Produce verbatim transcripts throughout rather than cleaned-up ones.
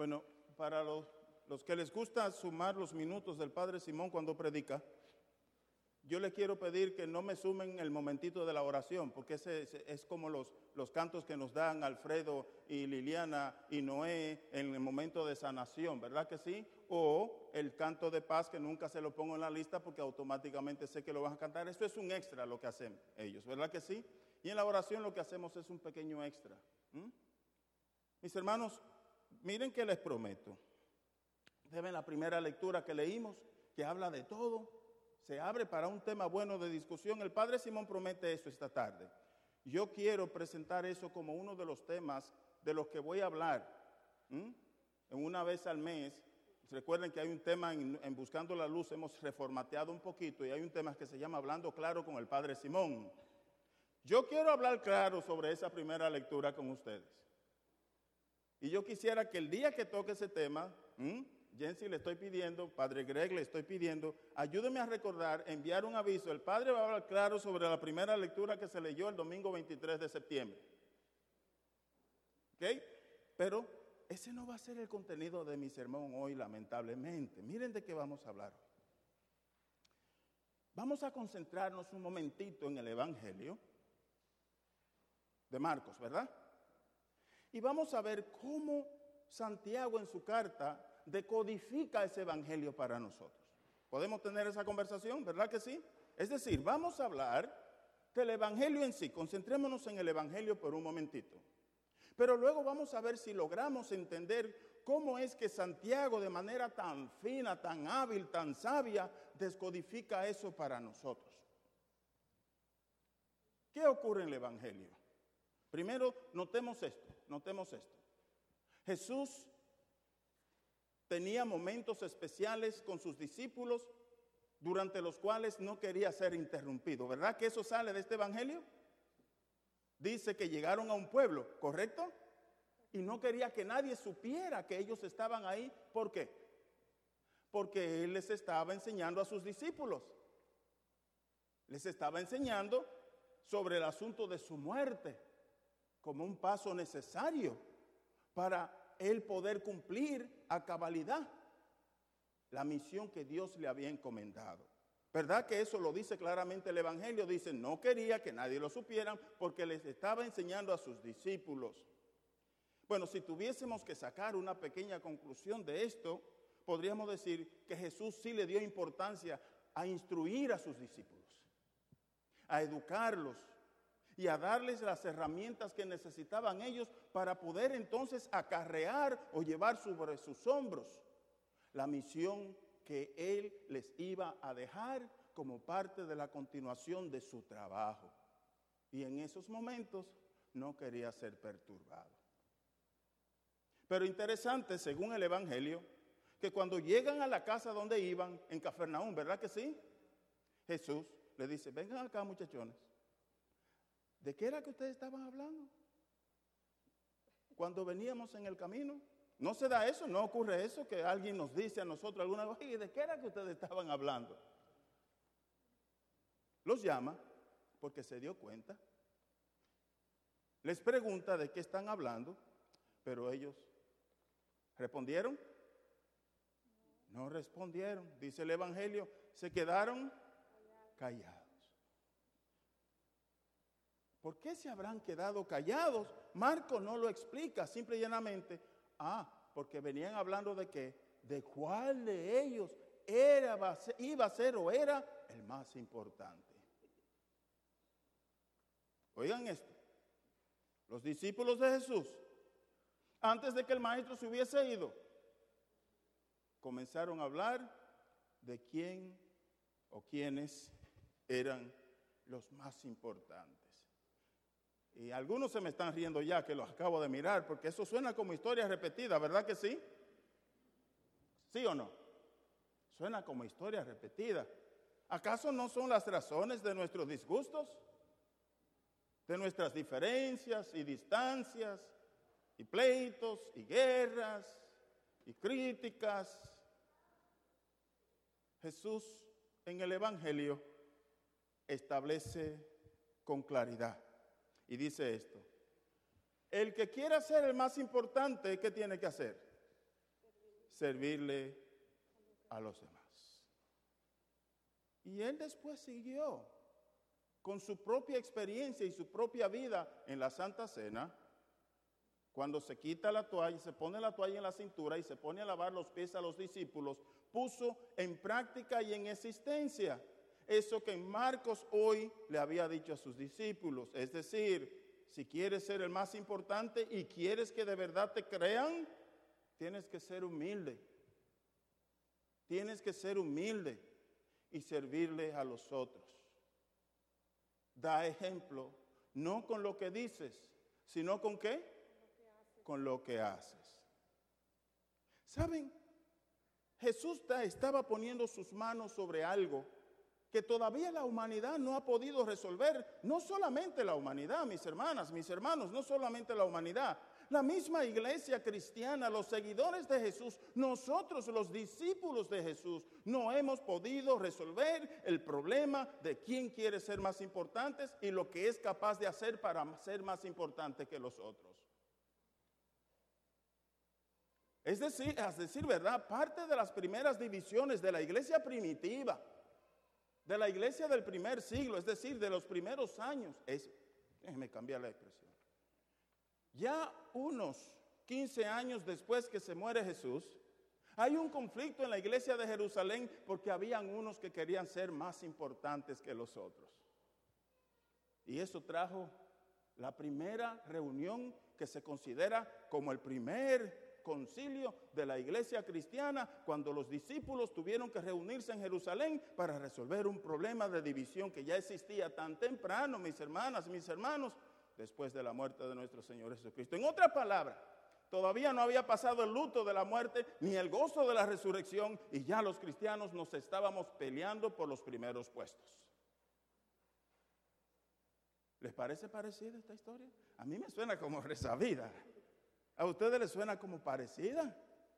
Bueno, para los, los que les gusta sumar los minutos del Padre Simón cuando predica, yo les quiero pedir que no me sumen el momentito de la oración, porque ese, ese es como los, los cantos que nos dan Alfredo y Liliana y Noé en el momento de sanación, ¿verdad que sí? O el canto de paz, que nunca se lo pongo en la lista porque automáticamente sé que lo van a cantar. Eso es un extra lo que hacen ellos, ¿verdad que sí? Y en la oración lo que hacemos es un pequeño extra. ¿Mm? Mis hermanos, miren que les prometo. Deben la primera lectura que leímos, que habla de todo, se abre para un tema bueno de discusión. El Padre Simón promete eso esta tarde. Yo quiero presentar eso como uno de los temas de los que voy a hablar. ¿Mm? En una vez al mes. Recuerden que hay un tema en, en Buscando la Luz, hemos reformateado un poquito, y hay un tema que se llama Hablando Claro con el Padre Simón. Yo quiero hablar claro sobre esa primera lectura con ustedes. Y yo quisiera que el día que toque ese tema, ¿Mm? Jensi le estoy pidiendo, Padre Greg le estoy pidiendo, ayúdeme a recordar, enviar un aviso. El Padre va a hablar claro sobre la primera lectura que se leyó el domingo veintitrés de septiembre. ¿Ok? Pero ese no va a ser el contenido de mi sermón hoy, lamentablemente. Miren de qué vamos a hablar hoy. Vamos a concentrarnos un momentito en el Evangelio de Marcos, ¿verdad? Y vamos a ver cómo Santiago en su carta decodifica ese evangelio para nosotros. ¿Podemos tener esa conversación? ¿Verdad que sí? Es decir, vamos a hablar del evangelio en sí. Concentrémonos en el evangelio por un momentito. Pero luego vamos a ver si logramos entender cómo es que Santiago, de manera tan fina, tan hábil, tan sabia, descodifica eso para nosotros. ¿Qué ocurre en el evangelio? Primero, notemos esto, notemos esto. Jesús tenía momentos especiales con sus discípulos durante los cuales no quería ser interrumpido. ¿Verdad que eso sale de este evangelio? Dice que llegaron a un pueblo, ¿correcto? Y no quería que nadie supiera que ellos estaban ahí. ¿Por qué? Porque Él les estaba enseñando a sus discípulos. Les estaba enseñando sobre el asunto de su muerte como un paso necesario para Él poder cumplir a cabalidad la misión que Dios le había encomendado. ¿Verdad que eso lo dice claramente el Evangelio? Dice, no quería que nadie lo supiera porque les estaba enseñando a sus discípulos. Bueno, si tuviésemos que sacar una pequeña conclusión de esto, podríamos decir que Jesús sí le dio importancia a instruir a sus discípulos, a educarlos, y a darles las herramientas que necesitaban ellos para poder entonces acarrear o llevar sobre sus hombros la misión que Él les iba a dejar como parte de la continuación de su trabajo. Y en esos momentos no quería ser perturbado. Pero interesante, según el Evangelio, que cuando llegan a la casa donde iban, en Cafarnaúm, ¿verdad que sí? Jesús le dice, vengan acá muchachones. ¿De qué era que ustedes estaban hablando? Cuando veníamos en el camino. ¿No se da eso? ¿No ocurre eso? Que alguien nos dice a nosotros alguna vez, ¿y de qué era que ustedes estaban hablando? Los llama porque se dio cuenta. Les pregunta de qué están hablando, pero ellos ¿respondieron? No respondieron. Dice el Evangelio, se quedaron callados. ¿Por qué se habrán quedado callados? Marco no lo explica, simple y llanamente. Ah, porque venían hablando de que, de cuál de ellos era, iba a ser o era el más importante. Oigan esto, los discípulos de Jesús, antes de que el maestro se hubiese ido, comenzaron a hablar de quién o quiénes eran los más importantes. Y algunos se me están riendo ya que los acabo de mirar, porque eso suena como historia repetida, ¿verdad que sí? ¿Sí o no? Suena como historia repetida. ¿Acaso no son las razones de nuestros disgustos? De nuestras diferencias y distancias, y pleitos, y guerras, y críticas. Jesús en el Evangelio establece con claridad. Y dice esto, el que quiera ser el más importante, ¿qué tiene que hacer? servirle a los demás. Y él después siguió con su propia experiencia y su propia vida en la Santa Cena. Cuando se quita la toalla, se pone la toalla en la cintura y se pone a lavar los pies a los discípulos, puso en práctica y en existencia eso que en Marcos hoy le había dicho a sus discípulos. Es decir, si quieres ser el más importante y quieres que de verdad te crean, tienes que ser humilde. Tienes que ser humilde y servirle a los otros. Da ejemplo, no con lo que dices, sino con ¿qué? Con lo que haces. ¿Saben? Jesús estaba poniendo sus manos sobre algo que todavía la humanidad no ha podido resolver. No solamente la humanidad, mis hermanas, mis hermanos, no solamente la humanidad. La misma iglesia cristiana, los seguidores de Jesús, nosotros los discípulos de Jesús, no hemos podido resolver el problema de quién quiere ser más importante y lo que es capaz de hacer para ser más importante que los otros. Es decir, es decir, ¿verdad? Parte de las primeras divisiones de la iglesia primitiva, de la iglesia del primer siglo, es decir, de los primeros años, es, déjeme cambiar la expresión. Ya unos quince años después que se muere Jesús, hay un conflicto en la iglesia de Jerusalén porque habían unos que querían ser más importantes que los otros. Y eso trajo la primera reunión que se considera como el primer concilio de la iglesia cristiana, cuando los discípulos tuvieron que reunirse en Jerusalén para resolver un problema de división que ya existía tan temprano, mis hermanas, mis hermanos, después de la muerte de nuestro Señor Jesucristo. En otras palabras, todavía no había pasado el luto de la muerte ni el gozo de la resurrección y ya los cristianos nos estábamos peleando por los primeros puestos. ¿Les parece parecida esta historia? A mí me suena como resabida. ¿A ustedes les suena como parecida?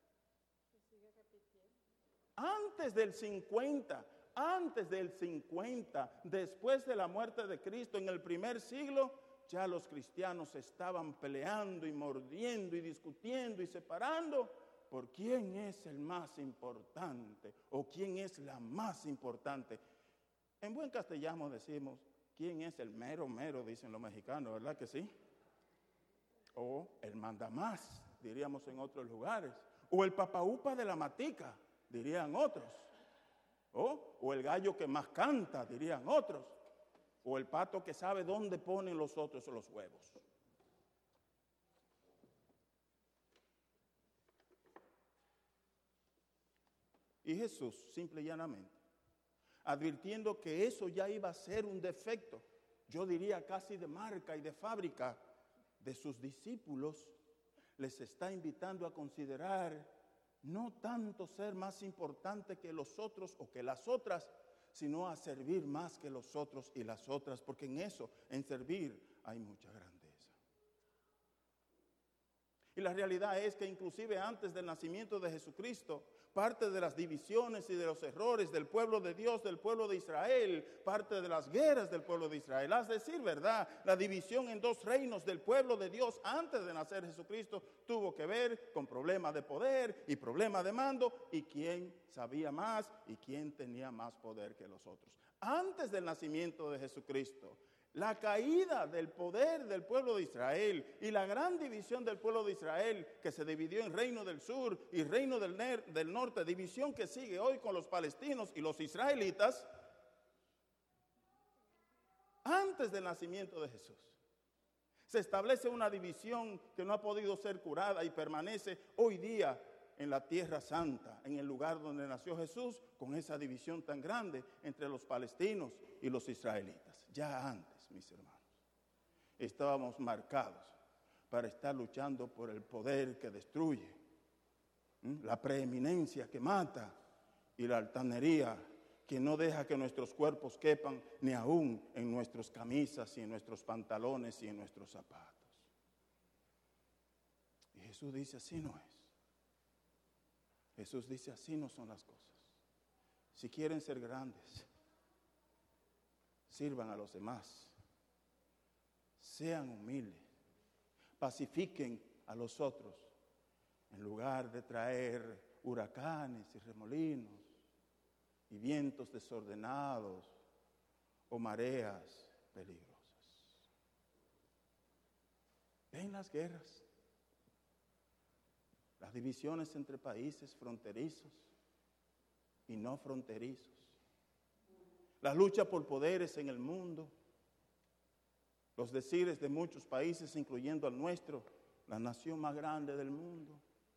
Antes del cincuenta, antes del cincuenta, después de la muerte de Cristo en el primer siglo, ya los cristianos estaban peleando y mordiendo y discutiendo y separando por quién es el más importante o quién es la más importante. En buen castellano decimos, ¿quién es el mero mero? Dicen los mexicanos, ¿verdad que sí? O el mandamás, diríamos en otros lugares. O el papaupa de la matica, dirían otros. O, o el gallo que más canta, dirían otros. O el pato que sabe dónde ponen los otros los huevos. Y Jesús, simple y llanamente, advirtiendo que eso ya iba a ser un defecto, yo diría casi de marca y de fábrica, de sus discípulos, les está invitando a considerar no tanto ser más importante que los otros o que las otras, sino a servir más que los otros y las otras, porque en eso, en servir, hay mucha grandeza. Y la realidad es que inclusive antes del nacimiento de Jesucristo, parte de las divisiones y de los errores del pueblo de Dios, del pueblo de Israel, parte de las guerras del pueblo de Israel, es decir, ¿verdad? La división en dos reinos del pueblo de Dios antes de nacer Jesucristo tuvo que ver con problemas de poder y problemas de mando y quién sabía más y quién tenía más poder que los otros. Antes del nacimiento de Jesucristo, la caída del poder del pueblo de Israel y la gran división del pueblo de Israel, que se dividió en reino del sur y reino del, del norte, división que sigue hoy con los palestinos y los israelitas, antes del nacimiento de Jesús. Se establece una división que no ha podido ser curada y permanece hoy día en la tierra santa, en el lugar donde nació Jesús, con esa división tan grande entre los palestinos y los israelitas. Ya antes, mis hermanos, estábamos marcados para estar luchando por el poder que destruye, ¿sí? La preeminencia que mata y la altanería que no deja que nuestros cuerpos quepan ni aún en nuestras camisas y en nuestros pantalones y en nuestros zapatos. Y Jesús dice, así no es. Jesús dice, así no son las cosas. Si quieren ser grandes, sirvan a los demás. Sean humildes, pacifiquen a los otros, en lugar de traer huracanes y remolinos y vientos desordenados o mareas peligrosas. Ven las guerras, las divisiones entre países fronterizos y no fronterizos, la lucha por poderes en el mundo, los decires de muchos países, incluyendo el nuestro, la nación más grande del mundo.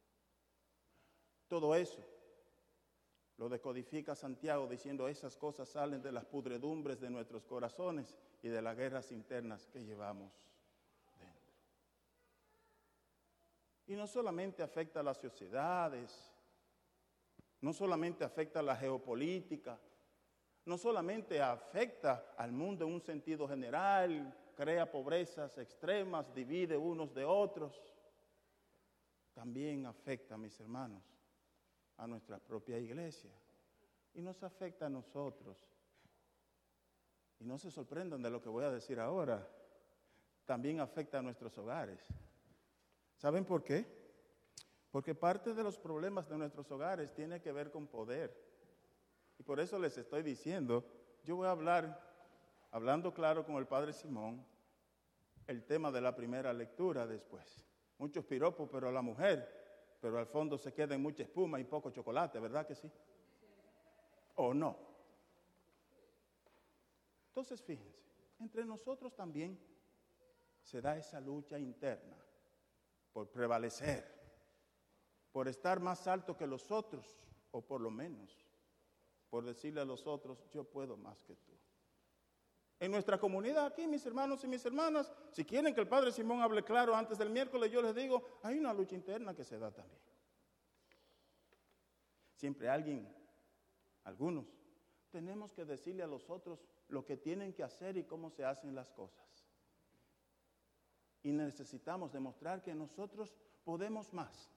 Todo eso lo decodifica Santiago diciendo esas cosas salen de las pudredumbres de nuestros corazones y de las guerras internas que llevamos dentro. Y no solamente afecta a las sociedades, no solamente afecta a la geopolítica, no solamente afecta al mundo en un sentido general, crea pobrezas extremas, divide unos de otros, también afecta, mis hermanos, a nuestra propia iglesia y nos afecta a nosotros. Y no se sorprendan de lo que voy a decir ahora, también afecta a nuestros hogares. ¿Saben por qué? Porque parte de los problemas de nuestros hogares tiene que ver con poder. Y por eso les estoy diciendo, yo voy a hablar, hablando claro con el Padre Simón, el tema de la primera lectura después. Muchos piropos, pero a la mujer, pero al fondo se queda en mucha espuma y poco chocolate, ¿verdad que sí? ¿O no? Entonces, fíjense, entre nosotros también se da esa lucha interna por prevalecer, por estar más alto que los otros, o por lo menos por decirle a los otros, yo puedo más que tú. En nuestra comunidad aquí, mis hermanos y mis hermanas, si quieren que el Padre Simón hable claro antes del miércoles, yo les digo, hay una lucha interna que se da también. Siempre alguien, algunos, tenemos que decirle a los otros lo que tienen que hacer y cómo se hacen las cosas. Y necesitamos demostrar que nosotros podemos más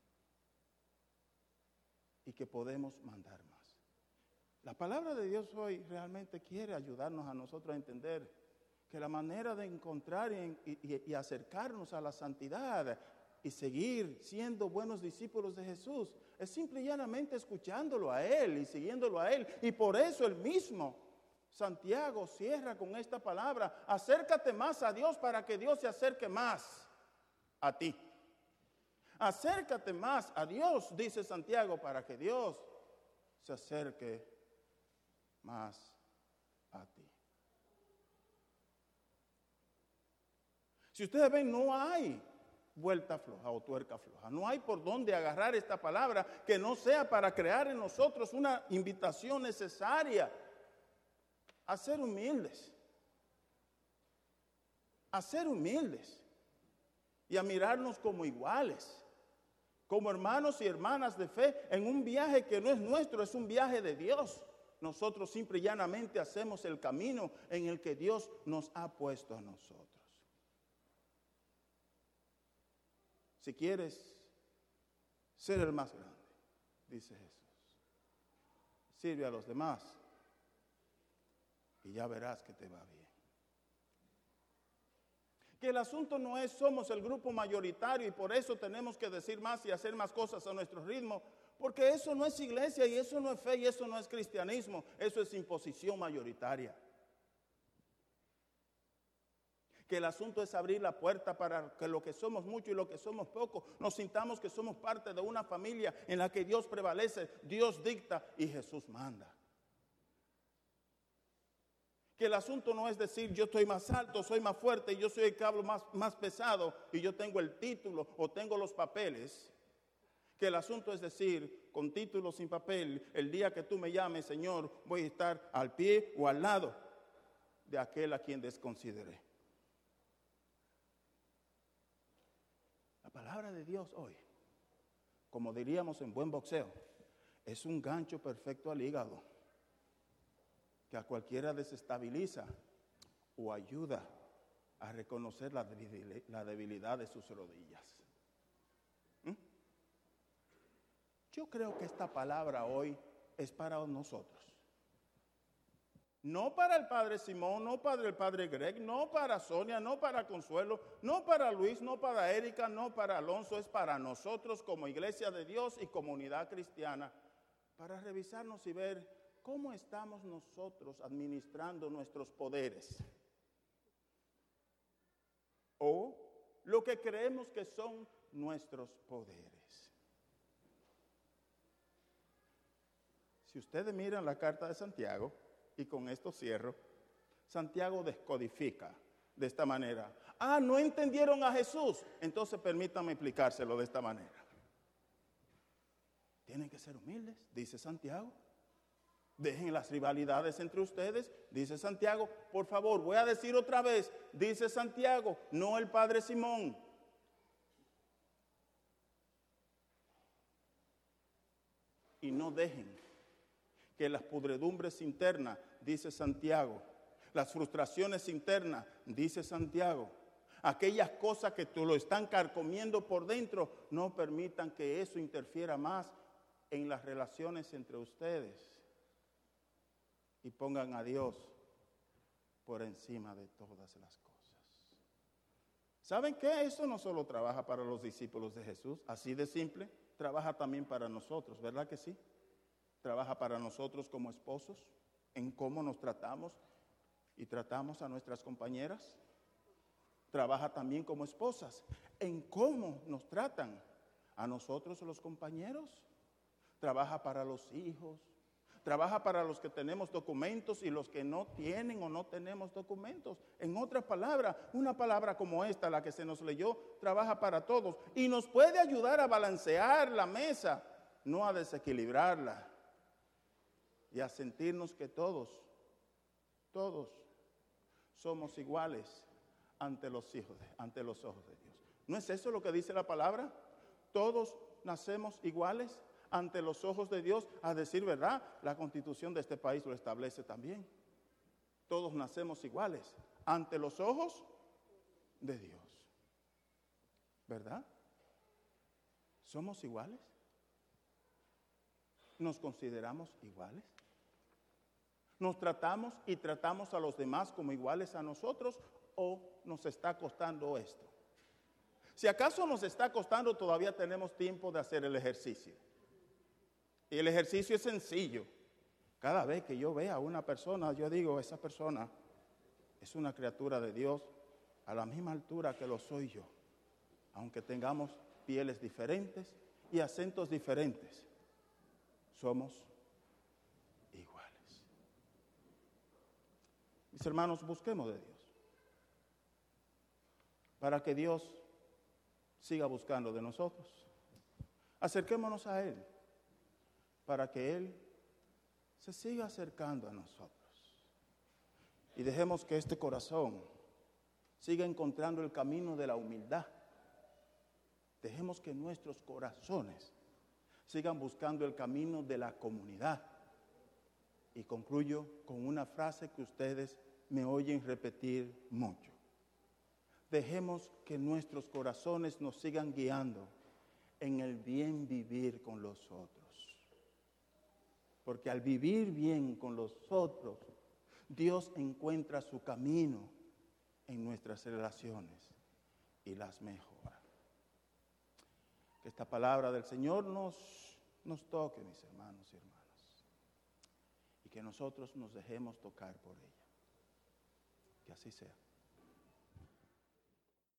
y que podemos mandar más. La palabra de Dios hoy realmente quiere ayudarnos a nosotros a entender que la manera de encontrar y, y, y acercarnos a la santidad y seguir siendo buenos discípulos de Jesús es simple y llanamente escuchándolo a Él y siguiéndolo a Él. Y por eso el mismo Santiago cierra con esta palabra, acércate más a Dios para que Dios se acerque más a ti. Acércate más a Dios, dice Santiago, para que Dios se acerque más a ti. Si ustedes ven, no hay vuelta floja o tuerca floja. No hay por dónde agarrar esta palabra que no sea para crear en nosotros una invitación necesaria a ser humildes. A ser humildes y a mirarnos como iguales, como hermanos y hermanas de fe en un viaje que no es nuestro, es un viaje de Dios. Nosotros simple y llanamente hacemos el camino en el que Dios nos ha puesto a nosotros. Si quieres ser el más grande, dice Jesús, sirve a los demás y ya verás que te va bien. Que el asunto no es somos el grupo mayoritario y por eso tenemos que decir más y hacer más cosas a nuestro ritmo, porque eso no es iglesia y eso no es fe y eso no es cristianismo, eso es imposición mayoritaria. Que el asunto es abrir la puerta para que lo que somos muchos y lo que somos pocos nos sintamos que somos parte de una familia en la que Dios prevalece, Dios dicta y Jesús manda. Que el asunto no es decir yo estoy más alto, soy más fuerte, yo soy el cabo más, más pesado y yo tengo el título o tengo los papeles. Que el asunto es decir, con título sin papel, el día que tú me llames, Señor, voy a estar al pie o al lado de aquel a quien desconsideré. La palabra de Dios hoy, como diríamos en buen boxeo, es un gancho perfecto al hígado que a cualquiera desestabiliza o ayuda a reconocer la debilidad, la debilidad de sus rodillas. ¿Mm? Yo creo que esta palabra hoy es para nosotros. No para el padre Simón, no para el padre Greg, no para Sonia, no para Consuelo, no para Luis, no para Erika, no para Alonso. Es para nosotros como iglesia de Dios y comunidad cristiana, para revisarnos y ver cómo estamos nosotros administrando nuestros poderes. O lo que creemos que son nuestros poderes. Si ustedes miran la carta de Santiago, y con esto cierro, Santiago descodifica de esta manera. Ah, ¿no entendieron a Jesús? Entonces permítanme explicárselo de esta manera. Tienen que ser humildes, dice Santiago. Dejen las rivalidades entre ustedes, dice Santiago. Por favor, voy a decir otra vez, dice Santiago, no el padre Simón. Y no dejen que las pudredumbres internas, dice Santiago, las frustraciones internas, dice Santiago, aquellas cosas que tú lo están carcomiendo por dentro, no permitan que eso interfiera más en las relaciones entre ustedes. Y pongan a Dios por encima de todas las cosas. ¿Saben qué? Eso no solo trabaja para los discípulos de Jesús, así de simple, trabaja también para nosotros, ¿verdad que sí? Trabaja para nosotros como esposos, en cómo nos tratamos y tratamos a nuestras compañeras. Trabaja también como esposas, en cómo nos tratan a nosotros los compañeros. Trabaja para los hijos. Trabaja para los que tenemos documentos y los que no tienen o no tenemos documentos. En otras palabras, una palabra como esta, la que se nos leyó, trabaja para todos. Y nos puede ayudar a balancear la mesa, no a desequilibrarla. Y a sentirnos que todos, todos somos iguales ante los hijos, de, ante los ojos de Dios. ¿No es eso lo que dice la palabra? Todos nacemos iguales ante los ojos de Dios. A decir verdad, la Constitución de este país lo establece también. Todos nacemos iguales ante los ojos de Dios. ¿Verdad? ¿Somos iguales? ¿Nos consideramos iguales? ¿Nos tratamos y tratamos a los demás como iguales a nosotros o nos está costando esto? Si acaso nos está costando, todavía tenemos tiempo de hacer el ejercicio. Y el ejercicio es sencillo. Cada vez que yo vea a una persona, yo digo, esa persona es una criatura de Dios a la misma altura que lo soy yo. Aunque tengamos pieles diferentes y acentos diferentes, somos iguales. Mis hermanos, busquemos de Dios, para que Dios siga buscando de nosotros. Acerquémonos a Él, para que Él se siga acercando a nosotros. Y dejemos que este corazón siga encontrando el camino de la humildad. Dejemos que nuestros corazones sigan buscando el camino de la comunidad. Y concluyo con una frase que ustedes me oyen repetir mucho. Dejemos que nuestros corazones nos sigan guiando en el bien vivir con los otros. Porque al vivir bien con los otros, Dios encuentra su camino en nuestras relaciones y las mejora. Que esta palabra del Señor nos, nos toque, mis hermanos y hermanas. Y que nosotros nos dejemos tocar por ella. Que así sea.